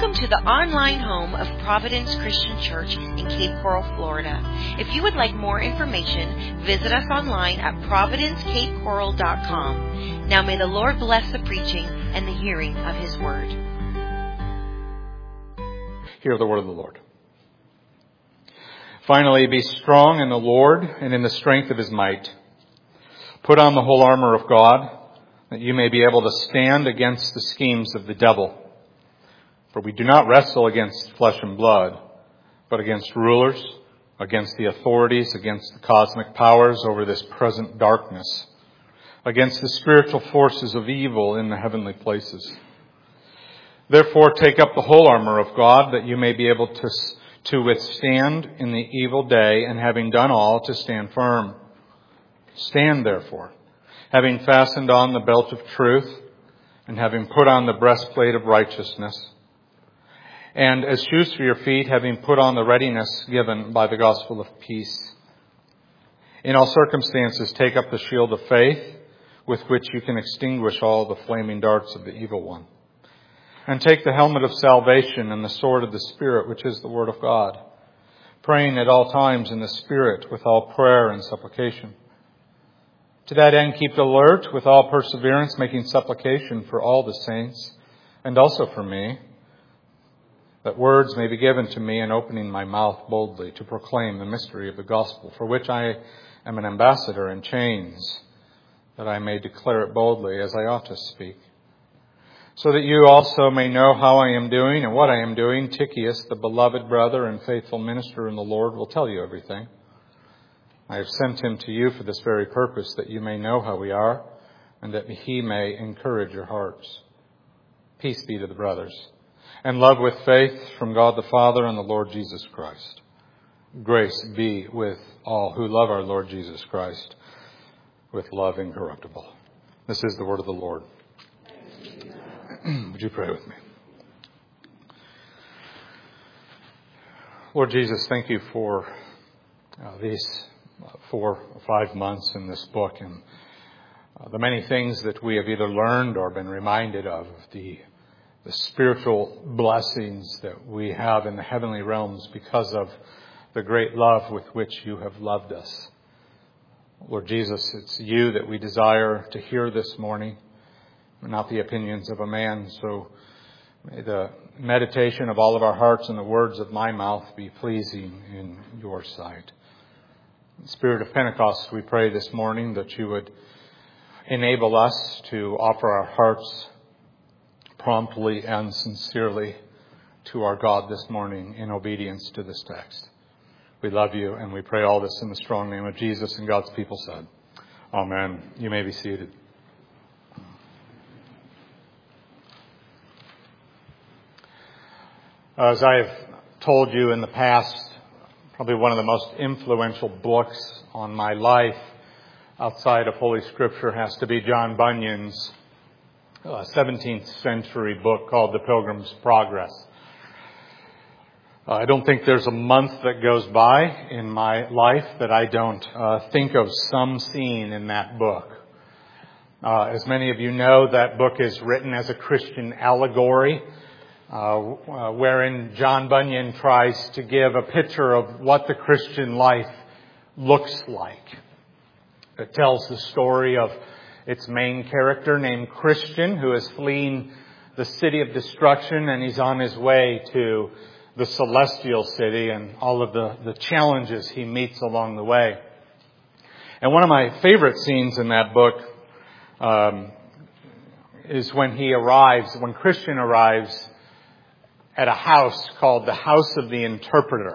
Welcome to the online home of Providence Christian Church in Cape Coral, Florida. If you would like more information, visit us online at providencecapecoral.com. Now may the Lord bless the preaching and the hearing of His Word. Hear the word of the Lord. Finally, be strong in the Lord and in the strength of His might. Put on the whole armor of God, that you may be able to stand against the schemes of the devil. For we do not wrestle against flesh and blood, but against rulers, against the authorities, against the cosmic powers over this present darkness, against the spiritual forces of evil in the heavenly places. Therefore, take up the whole armor of God, that you may be able to withstand in the evil day, and having done all, to stand firm. Stand therefore, having fastened on the belt of truth, and having put on the breastplate of righteousness, and as shoes for your feet, having put on the readiness given by the gospel of peace. In all circumstances, take up the shield of faith, with which you can extinguish all the flaming darts of the evil one. And take the helmet of salvation and the sword of the Spirit, which is the word of God, praying at all times in the Spirit with all prayer and supplication. To that end, keep alert with all perseverance, making supplication for all the saints, and also for me, that words may be given to me in opening my mouth boldly to proclaim the mystery of the gospel, for which I am an ambassador in chains, that I may declare it boldly as I ought to speak. So that you also may know how I am doing and what I am doing, Tychicus, the beloved brother and faithful minister in the Lord, will tell you everything. I have sent him to you for this very purpose, that you may know how we are, and that he may encourage your hearts. Peace be to the brothers, and love with faith from God the Father and the Lord Jesus Christ. Grace be with all who love our Lord Jesus Christ with love incorruptible. This is the word of the Lord. Would you pray with me? Lord Jesus, thank you for these 4 or 5 months in this book, and the many things that we have either learned or been reminded of, the spiritual blessings that we have in the heavenly realms because of the great love with which you have loved us. Lord Jesus, it's you that we desire to hear this morning, not the opinions of a man. So may the meditation of all of our hearts and the words of my mouth be pleasing in your sight. In the Spirit of Pentecost, we pray this morning that you would enable us to offer our hearts promptly and sincerely to our God this morning in obedience to this text. We love you, and we pray all this in the strong name of Jesus, and God's people said, Amen. You may be seated. As I have told you in the past, probably one of the most influential books on my life outside of Holy Scripture has to be John Bunyan's 17th century book called The Pilgrim's Progress. I don't think there's a month that goes by in my life that I don't think of some scene in that book. As many of you know, that book is written as a Christian allegory, wherein John Bunyan tries to give a picture of what the Christian life looks like. It tells the story of its main character named Christian, who is fleeing the city of destruction, and he's on his way to the celestial city and all of the challenges he meets along the way. And one of my favorite scenes in that book is when Christian arrives at a house called the House of the Interpreter.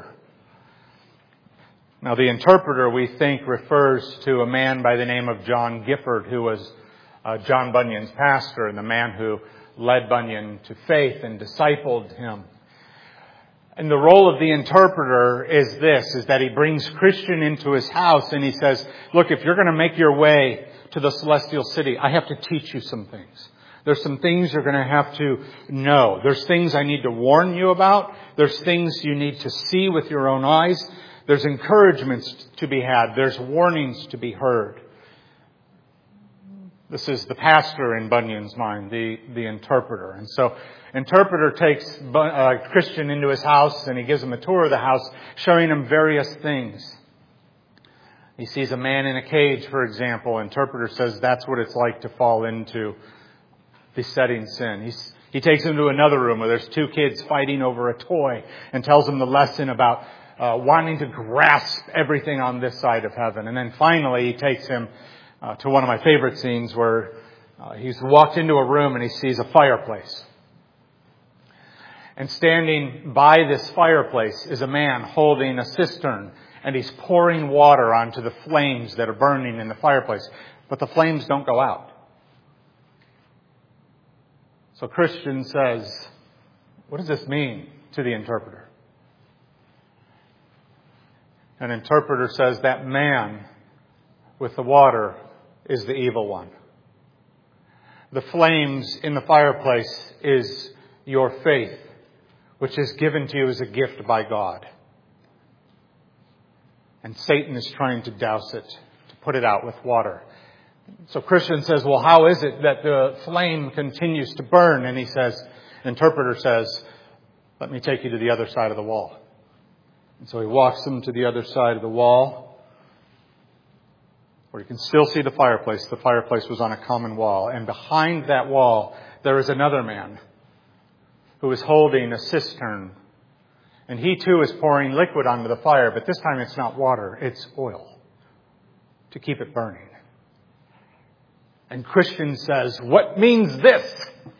Now, the interpreter, we think, refers to a man by the name of John Gifford, who was John Bunyan's pastor and the man who led Bunyan to faith and discipled him. And the role of the interpreter is that he brings Christian into his house and he says, look, if you're going to make your way to the celestial city, I have to teach you some things. There's some things you're going to have to know. There's things I need to warn you about. There's things you need to see with your own eyes. There's encouragements to be had. There's warnings to be heard. This is the pastor in Bunyan's mind, the interpreter. And so, interpreter takes Christian into his house and he gives him a tour of the house, showing him various things. He sees a man in a cage, for example. Interpreter says that's what it's like to fall into besetting sin. He takes him to another room where there's two kids fighting over a toy and tells him the lesson about wanting to grasp everything on this side of heaven. And then finally, he takes him to one of my favorite scenes where he's walked into a room and he sees a fireplace. And standing by this fireplace is a man holding a cistern, and he's pouring water onto the flames that are burning in the fireplace. But the flames don't go out. So Christian says, what does this mean to the interpreter? An interpreter says that man with the water is the evil one. The flames in the fireplace is your faith, which is given to you as a gift by God. And Satan is trying to douse it, to put it out with water. So Christian says, well, how is it that the flame continues to burn? And he says, interpreter says, let me take you to the other side of the wall. And so he walks him to the other side of the wall, where you can still see the fireplace. The fireplace was on a common wall. And behind that wall, there is another man who is holding a cistern. And he too is pouring liquid onto the fire, but this time it's not water, it's oil to keep it burning. And Christian says, what means this?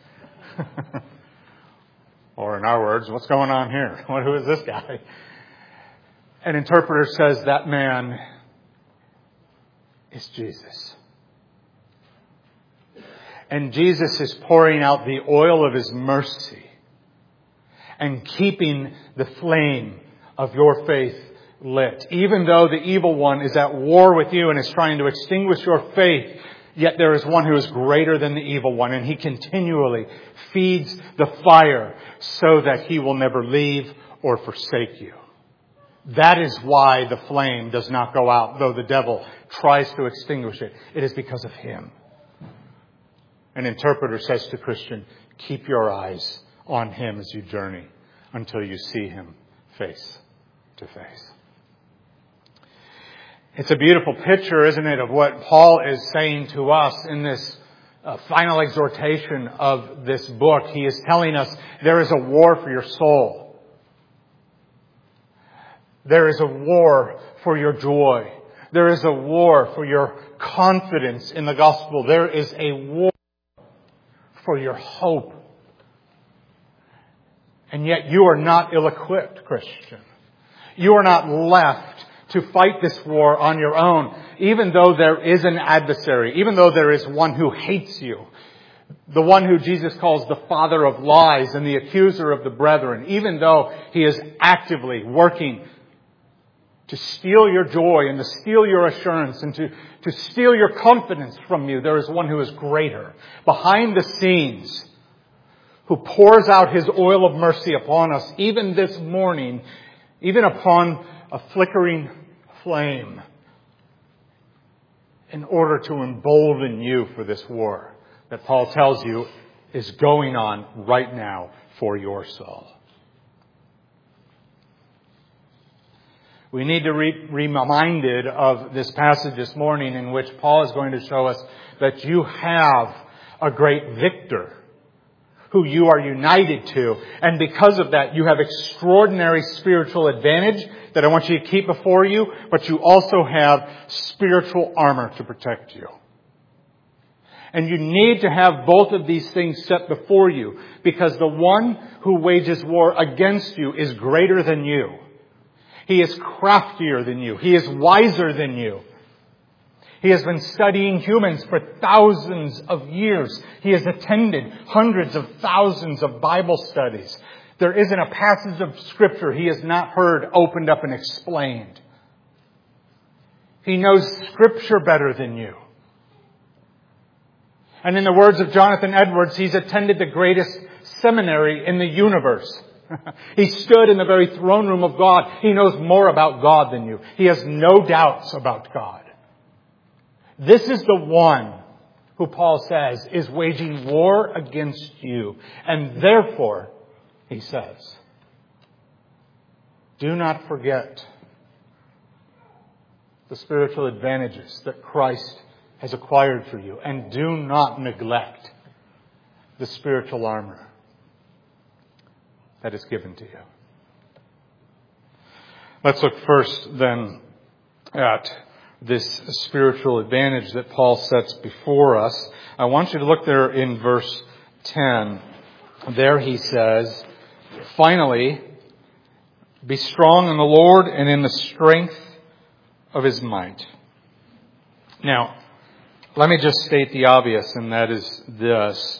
Or in our words, what's going on here? Who is this guy? An interpreter says that man is Jesus. And Jesus is pouring out the oil of His mercy and keeping the flame of your faith lit. Even though the evil one is at war with you and is trying to extinguish your faith, yet there is one who is greater than the evil one, and he continually feeds the fire so that he will never leave or forsake you. That is why the flame does not go out, though the devil tries to extinguish it. It is because of him. An interpreter says to Christian, keep your eyes on him as you journey until you see him face to face. It's a beautiful picture, isn't it, of what Paul is saying to us in this final exhortation of this book. He is telling us there is a war for your soul. There is a war for your joy. There is a war for your confidence in the gospel. There is a war for your hope. And yet you are not ill-equipped, Christian. You are not left to fight this war on your own, even though there is an adversary, even though there is one who hates you, the one who Jesus calls the father of lies and the accuser of the brethren, even though he is actively working to steal your joy and to steal your assurance and to steal your confidence from you, there is one who is greater, behind the scenes, who pours out His oil of mercy upon us, even this morning, even upon a flickering flame, in order to embolden you for this war that Paul tells you is going on right now for your soul. We need to be reminded of this passage this morning in which Paul is going to show us that you have a great victor who you are united to. And because of that, you have extraordinary spiritual advantage that I want you to keep before you, but you also have spiritual armor to protect you. And you need to have both of these things set before you, because the one who wages war against you is greater than you. He is craftier than you. He is wiser than you. He has been studying humans for thousands of years. He has attended hundreds of thousands of Bible studies. There isn't a passage of Scripture he has not heard opened up and explained. He knows Scripture better than you. And in the words of Jonathan Edwards, he's attended the greatest seminary in the universe. He stood in the very throne room of God. He knows more about God than you. He has no doubts about God. This is the one who Paul says is waging war against you. And therefore, he says, do not forget the spiritual advantages that Christ has acquired for you. And do not neglect the spiritual armor that is given to you. Let's look first then at this spiritual advantage that Paul sets before us. I want you to look there in verse 10. There he says, finally, be strong in the Lord and in the strength of His might. Now, let me just state the obvious, and that is this.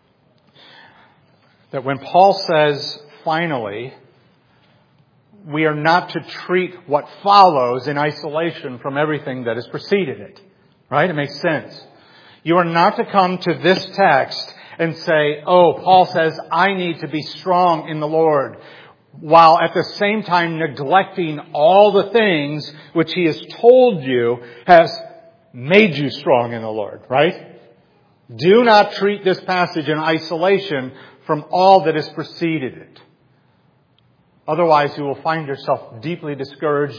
That when Paul says, finally, we are not to treat what follows in isolation from everything that has preceded it. Right? It makes sense. You are not to come to this text and say, oh, Paul says, I need to be strong in the Lord, while at the same time neglecting all the things which he has told you has made you strong in the Lord. Right? Do not treat this passage in isolation from all that has preceded it. Otherwise, you will find yourself deeply discouraged,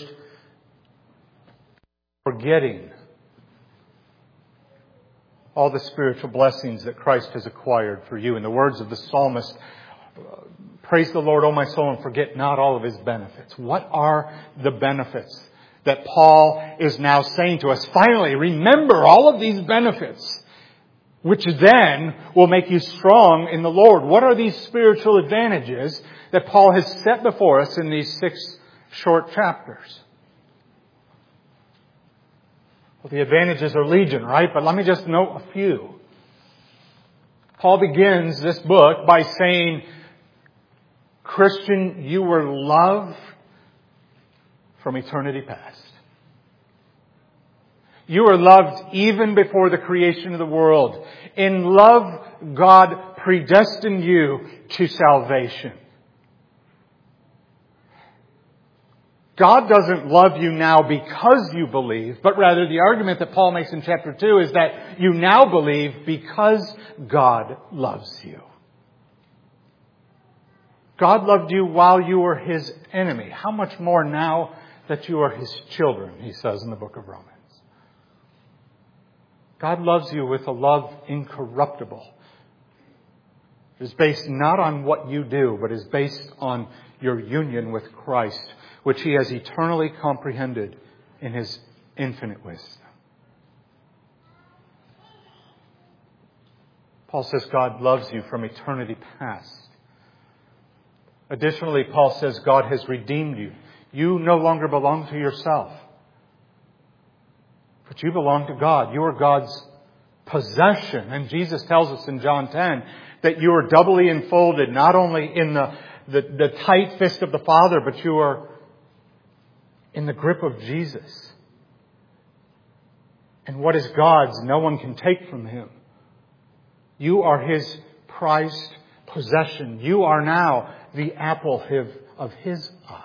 forgetting all the spiritual blessings that Christ has acquired for you. In the words of the psalmist, praise the Lord, O my soul, and forget not all of His benefits. What are the benefits that Paul is now saying to us? Finally, remember all of these benefits, which then will make you strong in the Lord. What are these spiritual advantages that Paul has set before us in these 6 short chapters? Well, the advantages are legion, right? But let me just note a few. Paul begins this book by saying, Christian, you were loved from eternity past. You were loved even before the creation of the world. In love, God predestined you to salvation. God doesn't love you now because you believe, but rather the argument that Paul makes in chapter 2 is that you now believe because God loves you. God loved you while you were His enemy. How much more now that you are His children, he says in the book of Romans. God loves you with a love incorruptible. It is based not on what you do, but is based on your union with Christ, which He has eternally comprehended in His infinite wisdom. Paul says God loves you from eternity past. Additionally, Paul says God has redeemed you. You no longer belong to yourself, but you belong to God. You are God's possession. And Jesus tells us in John 10 that you are doubly enfolded, not only in the tight fist of the Father, but you are in the grip of Jesus. And what is God's, no one can take from Him. You are His prized possession. You are now the apple of His eye.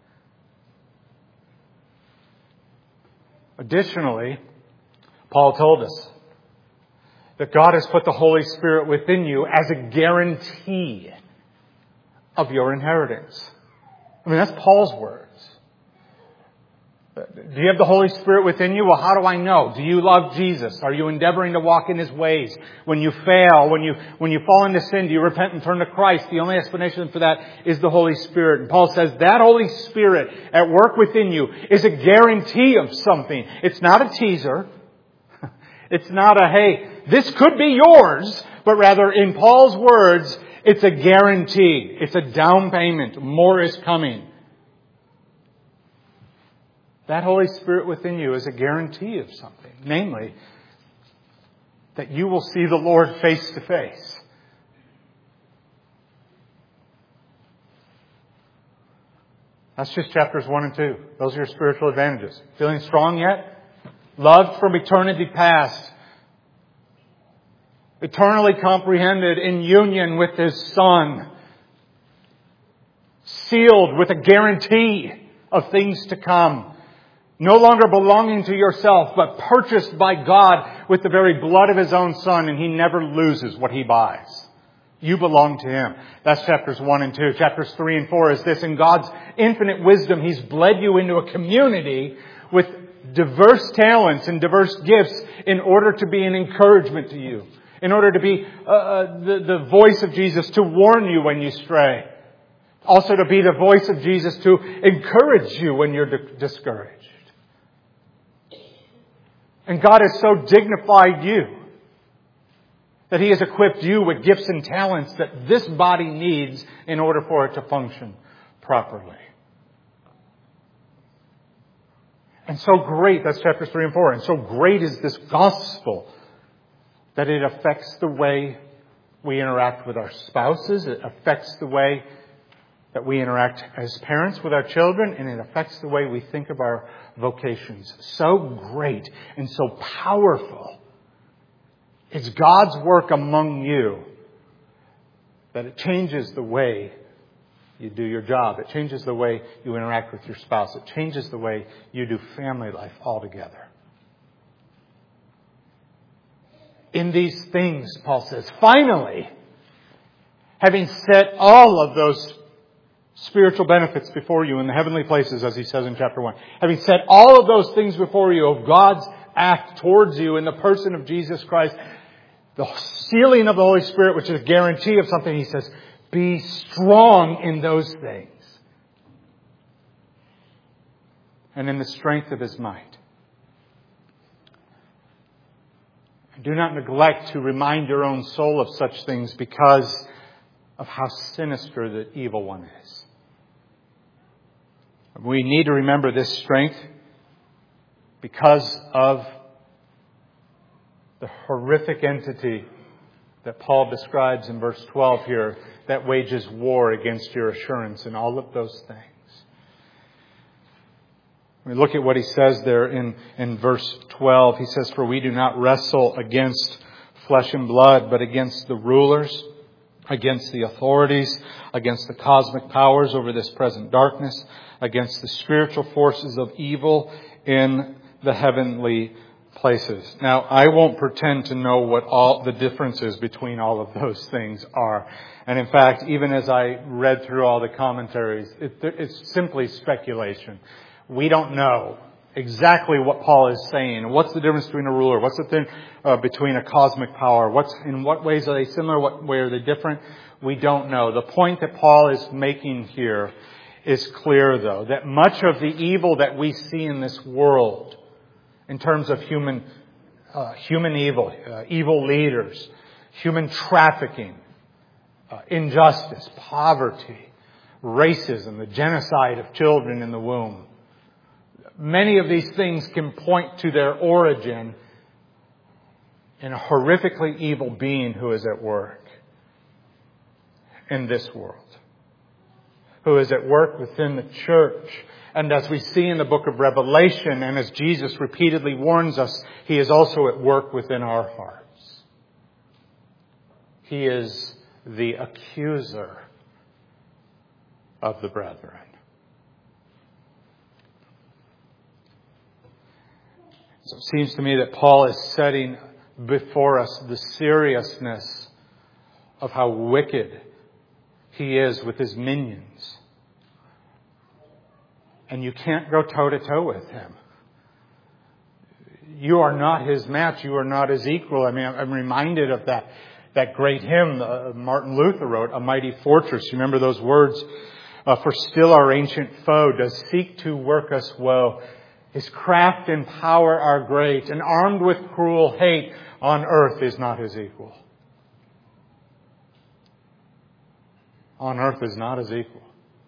Additionally, Paul told us that God has put the Holy Spirit within you as a guarantee of your inheritance. I mean, that's Paul's words. Do you have the Holy Spirit within you? Well, how do I know? Do you love Jesus? Are you endeavoring to walk in His ways? When you fail, when you fall into sin, do you repent and turn to Christ? The only explanation for that is the Holy Spirit. And Paul says that Holy Spirit at work within you is a guarantee of something. It's not a teaser. It's not a, hey, this could be yours. But rather, in Paul's words, it's a guarantee. It's a down payment. More is coming. That Holy Spirit within you is a guarantee of something. Namely, that you will see the Lord face to face. That's just chapters 1 and 2. Those are your spiritual advantages. Feeling strong yet? Loved from eternity past. Eternally comprehended in union with His Son. Sealed with a guarantee of things to come. No longer belonging to yourself, but purchased by God with the very blood of His own Son, and He never loses what He buys. You belong to Him. That's chapters 1 and 2. Chapters 3 and 4 is this. In God's infinite wisdom, He's bled you into a community with diverse talents and diverse gifts in order to be an encouragement to you. In order to be the voice of Jesus to warn you when you stray. Also to be the voice of Jesus to encourage you when you're discouraged. And God has so dignified you that He has equipped you with gifts and talents that this body needs in order for it to function properly. And so great, that's chapters 3 and 4, and so great is this gospel that it affects the way we interact with our spouses, it affects the way that we interact as parents with our children, and it affects the way we think of our vocations. So great and so powerful. It's God's work among you that it changes the way you do your job. It changes the way you interact with your spouse. It changes the way you do family life altogether. In these things, Paul says, finally, having set all of those spiritual benefits before you in the heavenly places, as he says in chapter 1. Having set all of those things before you of God's act towards you in the person of Jesus Christ, the sealing of the Holy Spirit, which is a guarantee of something, he says, be strong in those things. And in the strength of His might. Do not neglect to remind your own soul of such things because of how sinister the evil one is. We need to remember this strength because of the horrific entity that Paul describes in verse 12 here that wages war against your assurance and all of those things. We look at what he says there in verse 12. He says, for we do not wrestle against flesh and blood, but against the rulers, against the authorities, against the cosmic powers over this present darkness, against the spiritual forces of evil in the heavenly places. Now, I won't pretend to know what all the differences between all of those things are. And in fact, even as I read through all the commentaries, it's simply speculation. We don't know exactly what Paul is saying. What's the difference between a ruler? What's the thing between a cosmic power? In what ways are they similar? What way are they different? We don't know. The point that Paul is making here is clear, though, that much of the evil that we see in this world, in terms of human evil, evil leaders, human trafficking, injustice, poverty, racism, the genocide of children in the womb, many of these things can point to their origin in a horrifically evil being who is at work in this world, who is at work within the church. And as we see in the book of Revelation, and as Jesus repeatedly warns us, He is also at work within our hearts. He is the accuser of the brethren. So it seems to me that Paul is setting before us the seriousness of how wicked he is with his minions. And you can't go toe-to-toe with him. You are not his match. You are not his equal. I mean, I'm reminded of that great hymn Martin Luther wrote, A Mighty Fortress. You remember those words? For still our ancient foe does seek to work us woe. His craft and power are great, and armed with cruel hate, on earth is not his equal. On earth is not his equal.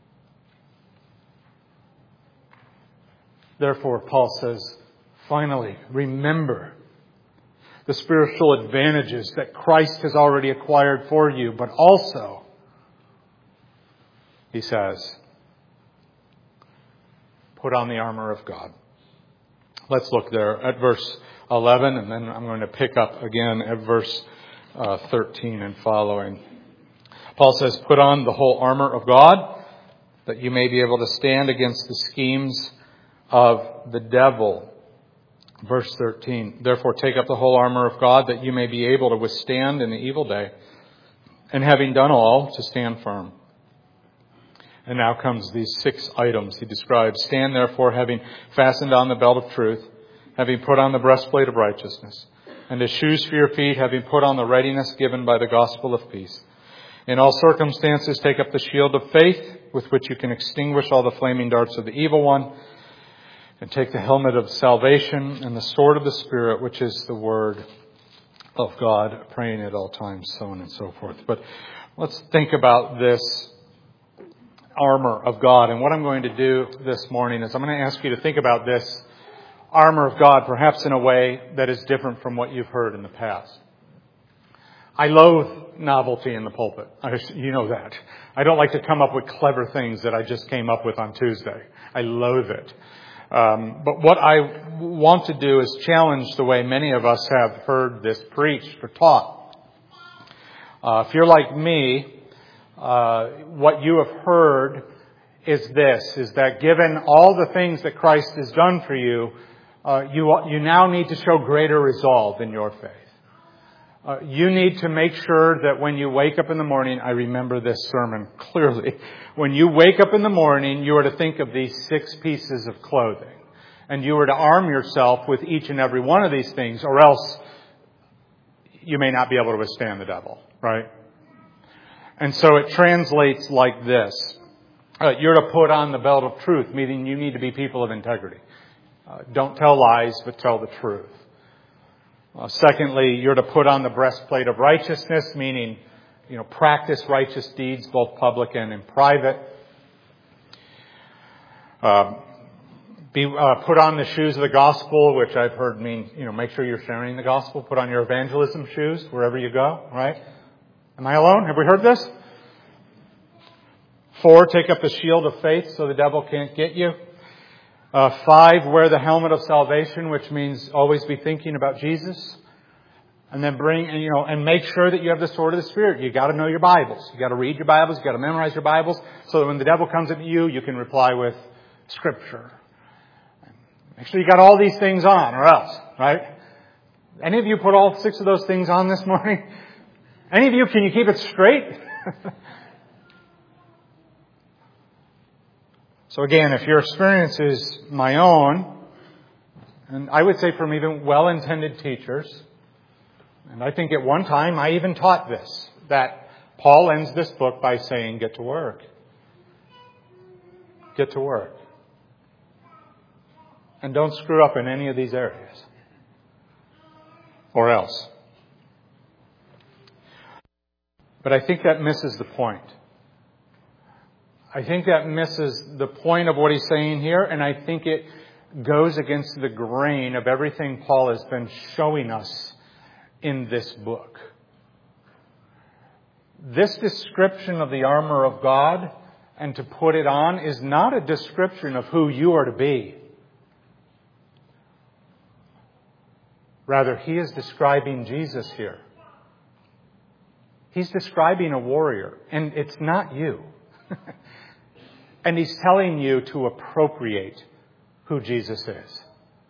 Therefore, Paul says, finally, remember the spiritual advantages that Christ has already acquired for you, but also, he says, put on the armor of God. Let's look there at verse 11, and then I'm going to pick up again at verse 13 and following. Paul says, put on the whole armor of God, that you may be able to stand against the schemes of the devil. Verse 13, therefore take up the whole armor of God that you may be able to withstand in the evil day, and having done all, to stand firm. And now comes these 6 items he describes. Stand therefore, having fastened on the belt of truth, having put on the breastplate of righteousness, and as shoes for your feet, having put on the readiness given by the gospel of peace. In all circumstances, take up the shield of faith, with which you can extinguish all the flaming darts of the evil one, and take the helmet of salvation and the sword of the Spirit, which is the word of God, praying at all times, so on and so forth. But let's think about this armor of God. And what I'm going to do this morning is I'm going to ask you to think about this armor of God, perhaps in a way that is different from what you've heard in the past. I loathe novelty in the pulpit. You know that. I don't like to come up with clever things that I just came up with on Tuesday. I loathe it. But what I want to do is challenge the way many of us have heard this preached or taught. If you're like me, what you have heard is this, is that given all the things that Christ has done for you, you now need to show greater resolve in your faith. You need to make sure that when you wake up in the morning, I remember this sermon clearly. When you wake up in the morning, you are to think of these 6 pieces of clothing. And you are to arm yourself with each and every one of these things, or else you may not be able to withstand the devil, right? And so it translates like this. You're to put on the belt of truth, meaning you need to be people of integrity. Don't tell lies, but tell the truth. Secondly, you're to put on the breastplate of righteousness, meaning, practice righteous deeds, both public and in private. Put on the shoes of the gospel, which I've heard mean, make sure you're sharing the gospel. Put on your evangelism shoes wherever you go, right? Am I alone? Have we heard this? 4, take up the shield of faith so the devil can't get you. 5, wear the helmet of salvation, which means always be thinking about Jesus. And then and make sure that you have the sword of the Spirit. You got to know your Bibles. You got to read your Bibles. You got to memorize your Bibles so that when the devil comes at you, you can reply with Scripture. Make sure you got all these things on, or else, right? Any of you put all 6 of those things on this morning? Any of you, can you keep it straight? So again, if your experience is my own, and I would say from even well-intended teachers, and I think at one time I even taught this, that Paul ends this book by saying, get to work. Get to work. And don't screw up in any of these areas. Or else. But I think that misses the point. I think that misses the point of what he's saying here, and I think it goes against the grain of everything Paul has been showing us in this book. This description of the armor of God and to put it on is not a description of who you are to be. Rather, he is describing Jesus here. He's describing a warrior, and it's not you. And he's telling you to appropriate who Jesus is.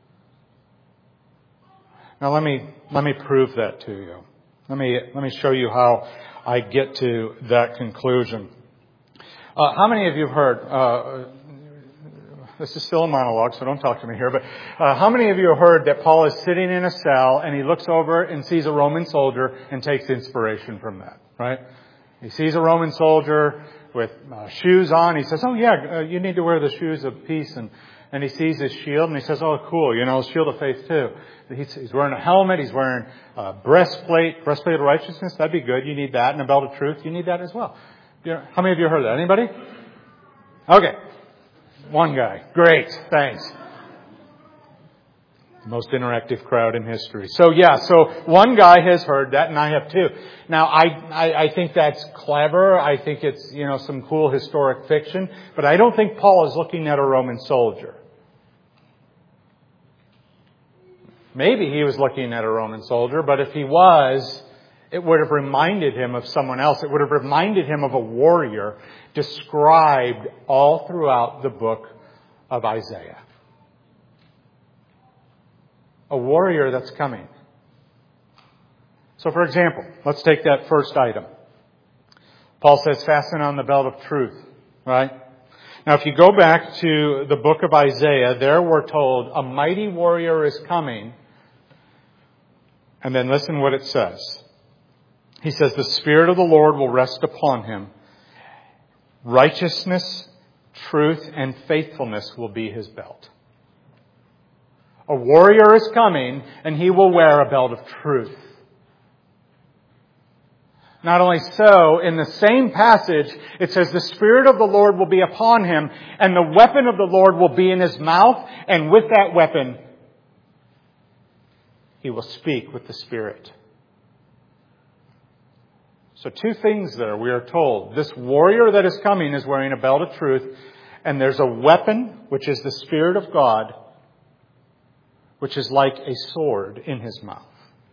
Now let me prove that to you. Let me show you how I get to that conclusion. How many of you have heard, this is still a monologue, so don't talk to me here, but how many of you have heard that Paul is sitting in a cell and he looks over and sees a Roman soldier and takes inspiration from that, right? He sees a Roman soldier with shoes on. He says, oh yeah, you need to wear the shoes of peace. And he sees his shield and he says, oh cool, shield of faith too. He's wearing a helmet. He's wearing a breastplate of righteousness. That'd be good. You need that. And a belt of truth. You need that as well. How many of you heard that? Anybody? Okay. One guy. Great. Thanks. Most interactive crowd in history. So one guy has heard that and I have too. Now I think that's clever. I think it's, some cool historic fiction, but I don't think Paul is looking at a Roman soldier. Maybe he was looking at a Roman soldier, but if he was, it would have reminded him of someone else. It would have reminded him of a warrior described all throughout the book of Isaiah. a warrior that's coming. So for example, let's take that first item. Paul says, fasten on the belt of truth, right? Now if you go back to the book of Isaiah, there we're told a mighty warrior is coming. And then listen what it says. He says, the Spirit of the Lord will rest upon him. Righteousness, truth, and faithfulness will be his belt. A warrior is coming, and he will wear a belt of truth. Not only so, in the same passage, it says, the Spirit of the Lord will be upon him, and the weapon of the Lord will be in his mouth, and with that weapon, he will speak with the Spirit. So two things there, we are told. This warrior that is coming is wearing a belt of truth, and there's a weapon, which is the Spirit of God, which is like a sword in his mouth.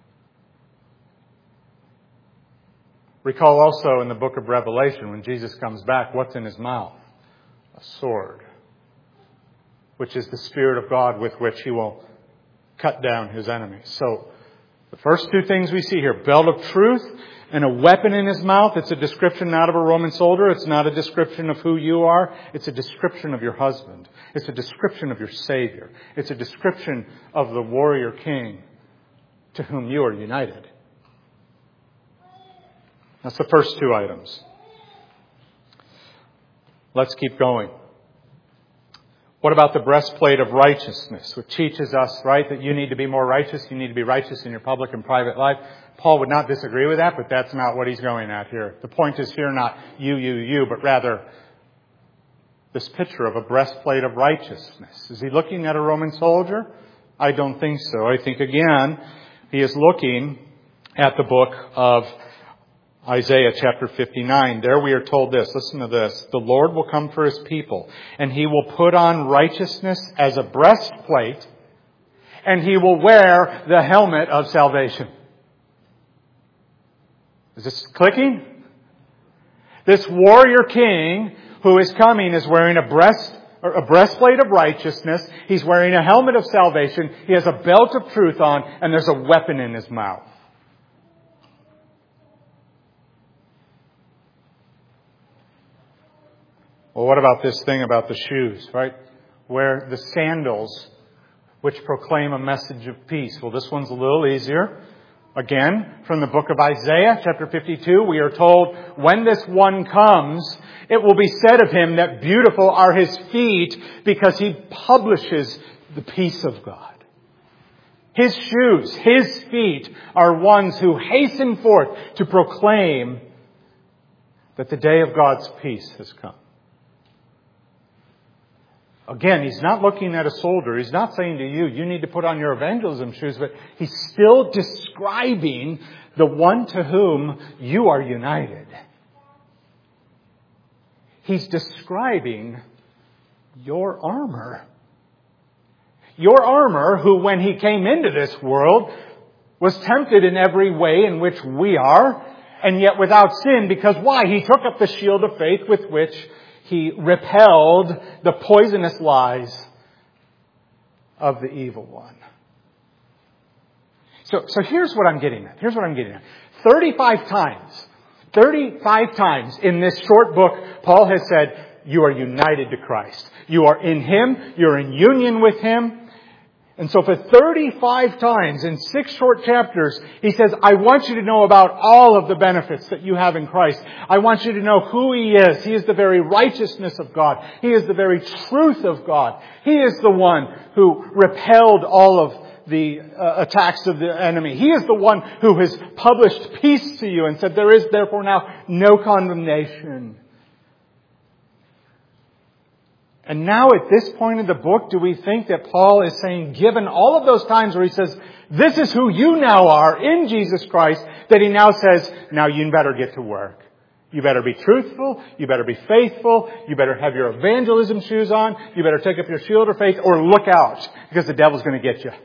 Recall also in the book of Revelation, when Jesus comes back, what's in his mouth? A sword, which is the Spirit of God with which he will cut down his enemies. So, the first two things we see here, belt of truth and a weapon in his mouth. It's a description not of a Roman soldier. It's not a description of who you are. It's a description of your husband. It's a description of your Savior. It's a description of the warrior king to whom you are united. That's the first two items. Let's keep going. What about the breastplate of righteousness, which teaches us, right, that you need to be more righteous. You need to be righteous in your public and private life. Paul would not disagree with that, but that's not what he's going at here. The point is here not you, but rather this picture of a breastplate of righteousness. Is he looking at a Roman soldier? I don't think so. I think, again, he is looking at the book of Isaiah chapter 59. There we are told this. Listen to this. The Lord will come for his people, and he will put on righteousness as a breastplate, and he will wear the helmet of salvation. Is this clicking? This warrior king who is coming is wearing a breastplate of righteousness. He's wearing a helmet of salvation. He has a belt of truth on, and there's a weapon in his mouth. Well, what about this thing about the shoes, right? Where the sandals, which proclaim a message of peace. Well, this one's a little easier. Again, from the book of Isaiah, chapter 52, we are told, when this one comes, it will be said of him that beautiful are his feet because he publishes the peace of God. His shoes, his feet are ones who hasten forth to proclaim that the day of God's peace has come. Again, he's not looking at a soldier. He's not saying to you, you need to put on your evangelism shoes, but he's still describing the one to whom you are united. He's describing your armor. Your armor, who when he came into this world was tempted in every way in which we are, and yet without sin, because why? He took up the shield of faith with which he repelled the poisonous lies of the evil one. So here's what I'm getting at. 35 times in this short book, Paul has said, you are united to Christ. You are in him. You're in union with him. And so for 35 times in 6 short chapters, he says, I want you to know about all of the benefits that you have in Christ. I want you to know who he is. He is the very righteousness of God. He is the very truth of God. He is the one who repelled all of the attacks of the enemy. He is the one who has published peace to you and said, there is therefore now no condemnation. And now at this point in the book, do we think that Paul is saying, given all of those times where he says, this is who you now are in Jesus Christ, that he now says, now you better get to work. You better be truthful. You better be faithful. You better have your evangelism shoes on. You better take up your shield of faith, or look out, because the devil's going to get you.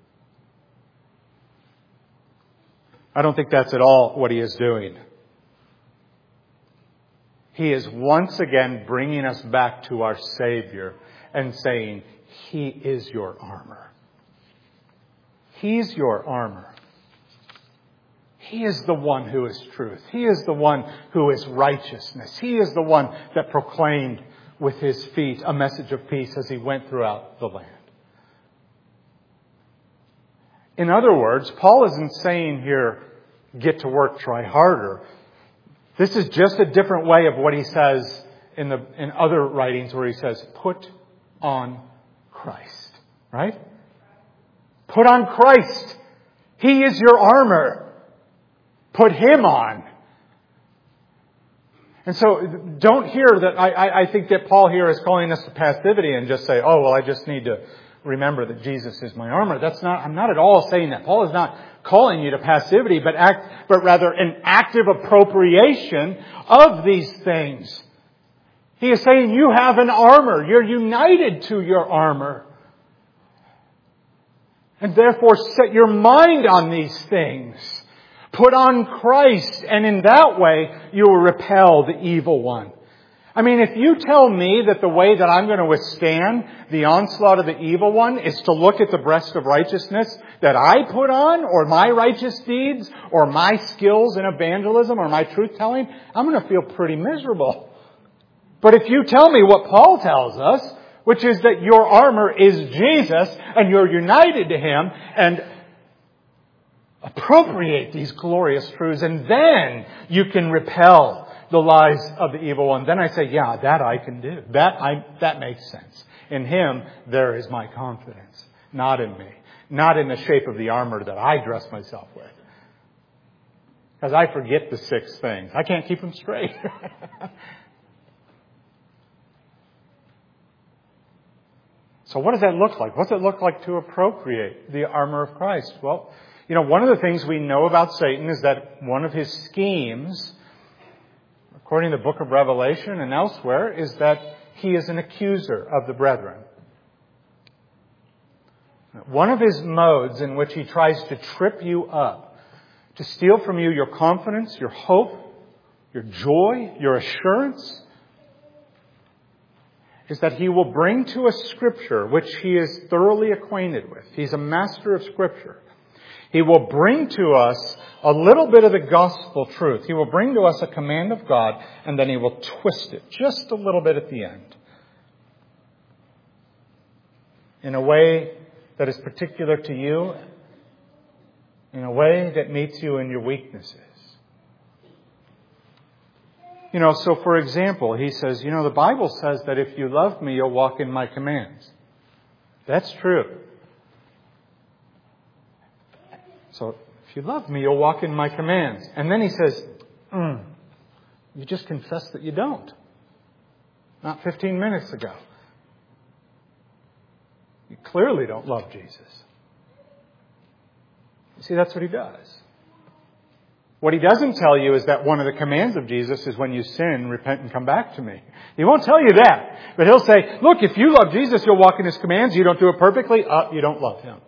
I don't think that's at all what he is doing. He is once again bringing us back to our Savior and saying, he is your armor. He's your armor. He is the one who is truth. He is the one who is righteousness. He is the one that proclaimed with His feet a message of peace as He went throughout the land. In other words, Paul isn't saying here, get to work, try harder. This is just a different way of what he says in other writings where he says, put on Christ. Right? Put on Christ. He is your armor. Put Him on. And so don't hear that. I think that Paul here is calling us to passivity and just say, oh, well, I just need to remember that Jesus is my armor. I'm not at all saying that. Paul is not calling you to passivity, but rather an active appropriation of these things. He is saying you have an armor. You're united to your armor. And therefore set your mind on these things. Put on Christ, and in that way you will repel the evil one. I mean, if you tell me that the way that I'm going to withstand the onslaught of the evil one is to look at the breast of righteousness that I put on, or my righteous deeds, or my skills in evangelism, or my truth-telling, I'm going to feel pretty miserable. But if you tell me what Paul tells us, which is that your armor is Jesus, and you're united to Him, and appropriate these glorious truths, and then you can repel the lies of the evil one, then I say, yeah, that I can do. That makes sense. In Him, there is my confidence. Not in me. Not in the shape of the armor that I dress myself with. Because I forget the 6 things. I can't keep them straight. So what does that look like? What does it look like to appropriate the armor of Christ? Well, one of the things we know about Satan is that one of his schemes, according to the book of Revelation and elsewhere, is that he is an accuser of the brethren. One of his modes in which he tries to trip you up, to steal from you your confidence, your hope, your joy, your assurance, is that he will bring to us Scripture which he is thoroughly acquainted with. He's a master of Scripture. He will bring to us a little bit of the gospel truth. He will bring to us a command of God, and then he will twist it just a little bit at the end, in a way that is particular to you, in a way that meets you in your weaknesses. So for example, he says, the Bible says that if you love me, you'll walk in my commands. That's true. So if you love me, you'll walk in my commands. And then he says, you just confessed that you don't. Not 15 minutes ago. You clearly don't love Jesus. You see, that's what he does. What he doesn't tell you is that one of the commands of Jesus is when you sin, repent and come back to me. He won't tell you that. But he'll say, look, if you love Jesus, you'll walk in His commands. You don't do it perfectly. You don't love Him.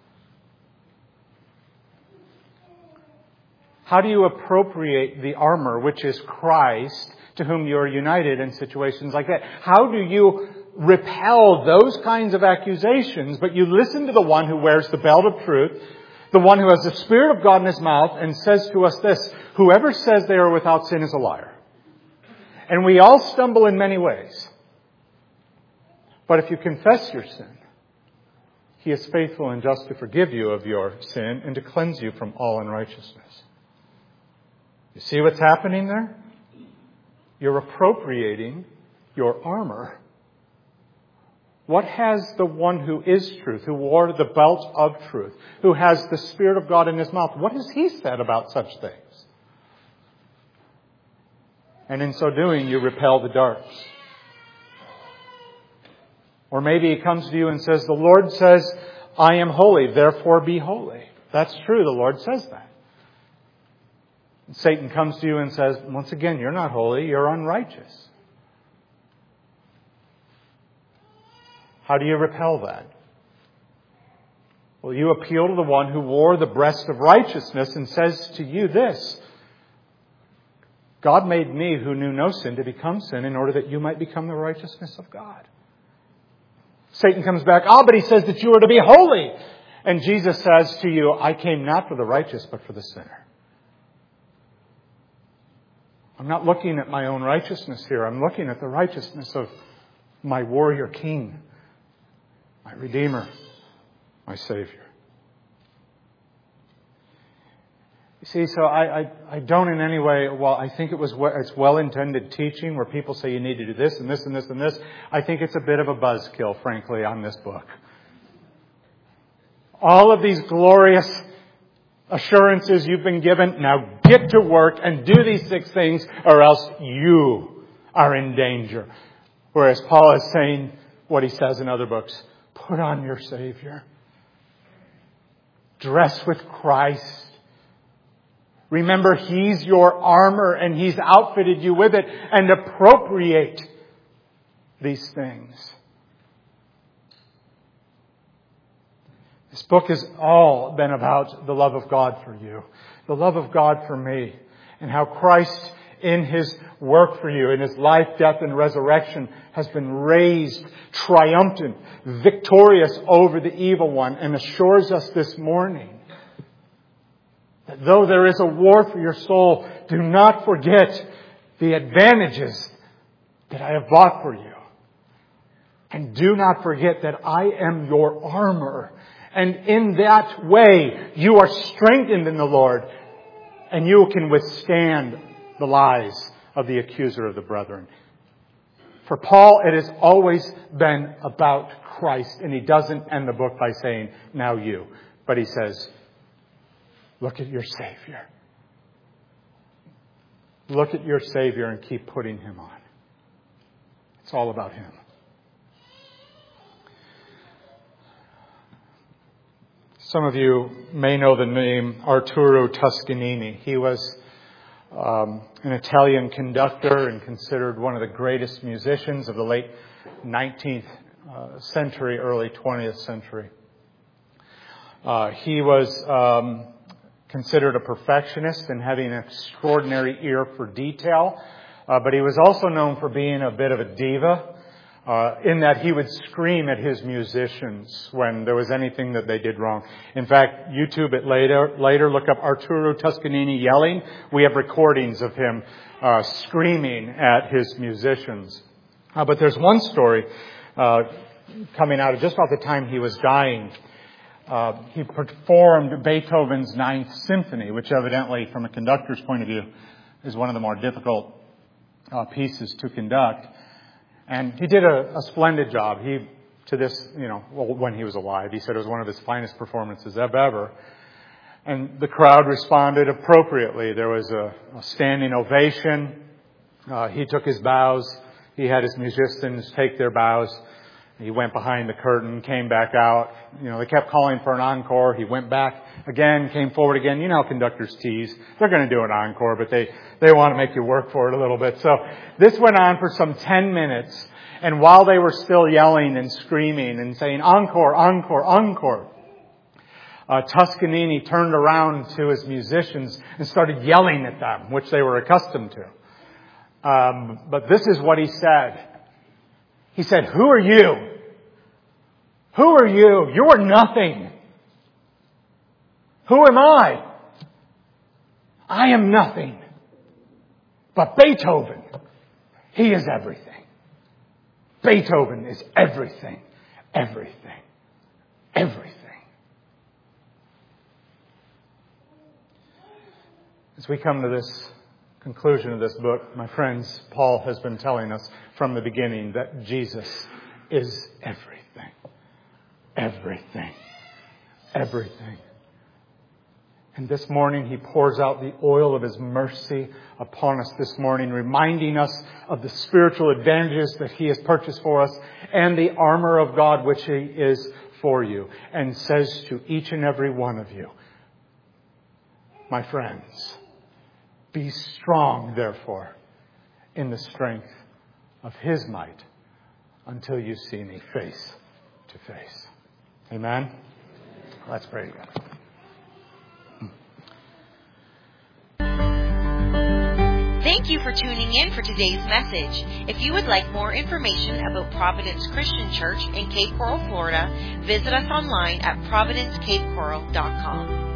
How do you appropriate the armor, which is Christ, to whom you are united in situations like that? How do you repel those kinds of accusations, but you listen to the one who wears the belt of truth, the one who has the Spirit of God in his mouth and says to us this, whoever says they are without sin is a liar. And we all stumble in many ways. But if you confess your sin, He is faithful and just to forgive you of your sin and to cleanse you from all unrighteousness. You see what's happening there? You're appropriating your armor. What has the one who is truth, who wore the belt of truth, who has the Spirit of God in his mouth, what has he said about such things? And in so doing, you repel the darts. Or maybe he comes to you and says, the Lord says, I am holy, therefore be holy. That's true, the Lord says that. And Satan comes to you and says, once again, you're not holy, you're unrighteous. How do you repel that? Well, you appeal to the one who wore the breast of righteousness and says to you this, God made me who knew no sin to become sin in order that you might become the righteousness of God. Satan comes back, but he says that you are to be holy. And Jesus says to you, I came not for the righteous, but for the sinner. I'm not looking at my own righteousness here. I'm looking at the righteousness of my warrior king, my Redeemer, my Savior. You see, so I don't in any way, well, I think it's well-intended teaching where people say you need to do this and this and this and this. I think it's a bit of a buzzkill, frankly, on this book. All of these glorious assurances you've been given, now get to work and do these 6 things or else you are in danger. Whereas Paul is saying what he says in other books, put on your Savior. Dress with Christ. Remember, He's your armor and He's outfitted you with it, and appropriate these things. This book has all been about the love of God for you, the love of God for me, and how Christ in His work for you, in His life, death, and resurrection, has been raised triumphant, victorious over the evil one, and assures us this morning that though there is a war for your soul, do not forget the advantages that I have bought for you. And do not forget that I am your armor. And in that way, you are strengthened in the Lord, and you can withstand the lies of the accuser of the brethren. For Paul, it has always been about Christ, and he doesn't end the book by saying, now you. But he says, look at your Savior. Look at your Savior and keep putting Him on. It's all about Him. Some of you may know the name Arturo Toscanini. He was an Italian conductor and considered one of the greatest musicians of the late 19th century, early 20th century. He was considered a perfectionist and having an extraordinary ear for detail. But he was also known for being a bit of a diva, in that he would scream at his musicians when there was anything that they did wrong. In fact, YouTube it later, look up Arturo Toscanini yelling. We have recordings of him screaming at his musicians. But there's one story coming out of just about the time he was dying. He performed Beethoven's Ninth Symphony, which evidently, from a conductor's point of view, is one of the more difficult pieces to conduct. And he did a splendid job. When he was alive, he said it was one of his finest performances ever. And the crowd responded appropriately. There was a standing ovation. He took his bows. He had his musicians take their bows. He went behind the curtain, came back out. They kept calling for an encore. He went back again, came forward again. You know how conductors tease. They're going to do an encore, but they want to make you work for it a little bit. So this went on for some 10 minutes. And while they were still yelling and screaming and saying, encore, encore, encore, Toscanini turned around to his musicians and started yelling at them, which they were accustomed to. But this is what he said. He said, who are you? Who are you? You are nothing. Who am I? I am nothing. But Beethoven, he is everything. Beethoven is everything. Everything. Everything. As we come to this conclusion of this book, my friends, Paul has been telling us from the beginning that Jesus is everything. Everything. Everything. And this morning he pours out the oil of His mercy upon us this morning, reminding us of the spiritual advantages that He has purchased for us and the armor of God which He is for you, and says to each and every one of you, my friends, be strong, therefore, in the strength of His might until you see me face to face. Amen? Let's pray together. Thank you for tuning in for today's message. If you would like more information about Providence Christian Church in Cape Coral, Florida, visit us online at providencecapecoral.com.